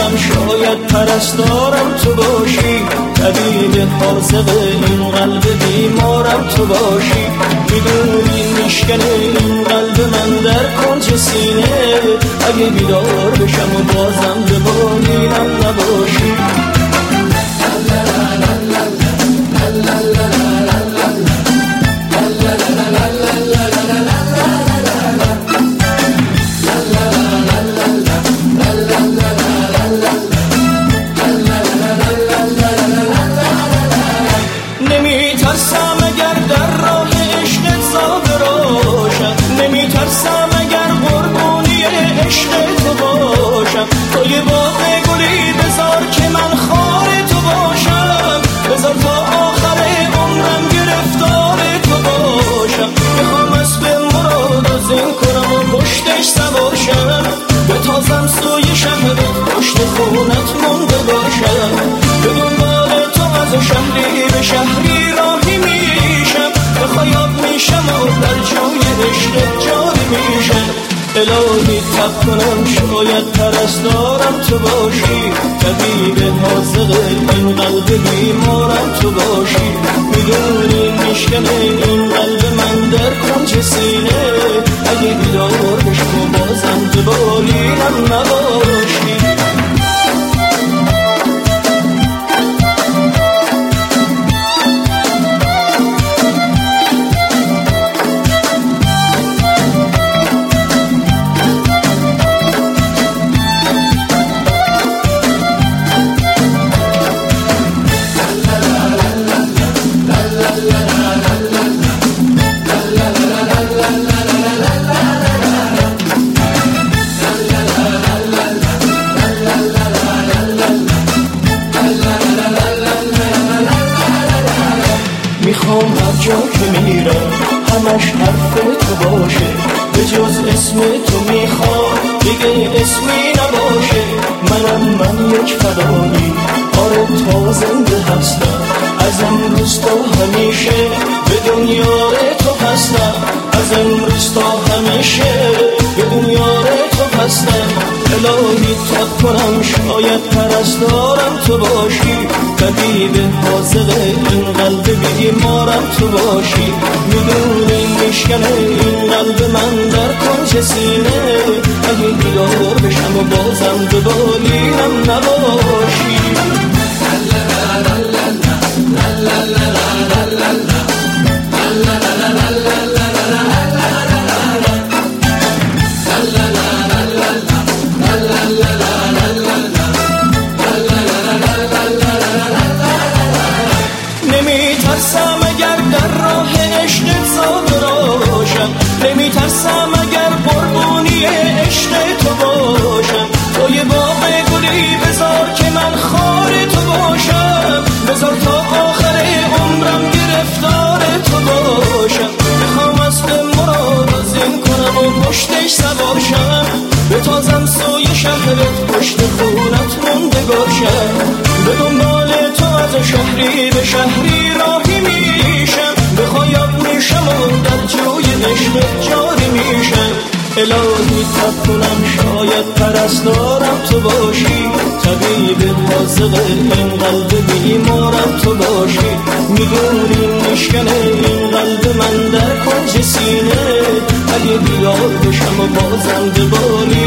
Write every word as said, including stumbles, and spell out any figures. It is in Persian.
کنم شاید پرستارم تو باشی، طبیب حاذق این قلب بیمارم تو باشی. میدونی میشکنه این قلب من در کنج سینه، اگه بیدار بشم و بازم به بالینم نباشی. نمیترسم اگر در راه عشقت زاده باشم، نمیترسم اگر قربانی عشق تو باشم. توی باغ گلی بذار که من خار تو باشم، بذار تا آخر عمرم گرفتار تو باشم. میخوام اسب مراد زین کنم و پشتش سوارشم، به تازم سوی شهرت پشت خونت مونده باشم. به دنبال تو از شهری به شهری راهی میشم، به خیاب میشم و در جای عشق جاری میشم. الهی تب کنم شاید پرستارم تو باشی، طبیب حاذق این قلب بیمارم تو باشی. میدونی میشکنه این قلب من در کنج سینه، اگه بیدار بشم و بازم به بالینم نباشی. میخوام هر جا که میرم همش حرف تو باشه، به جز اسم تو میخوام دیگه اسمی نباشه. منم من یک فدایی، آره تا زنده هستم، از امروز تا همیشه به دنیای تو هستم. از امروز تا همیشه به دنیای تو هستم. الهی تب کنم شاید پرستارم تو باشی، طبیب حاذق این قلب بیمارم تو باشی. میدونی میشکنه این قلب من در کنج سینه، اگه بیدار بشم و بازم به بالینم نباشی. نمیترسم اگر در راه عشقت زاده باشم، نمیترسم اگر قربانی عشق تو باشم. توی باغ گلی بذار که من خار تو باشم، بذار تا آخر عمرم گرفتار تو باشم. میخوام اسب مراد زین کنم و پشتش سوارشم، به تازم سوی شهرت پشت خونت مونده باشم. به دنبال تو از شهری به شهری راهی میشم، به خیاب میشم و در جوی عشق جاری میشم. الهی تب کنم شاید پرستارم تو باشی، طبیب حاذق این قلب بیمارم تو باشی. میدونی میشکنه این قلب من در کنج سینه، اگه بیدار بشم و بازم به بالی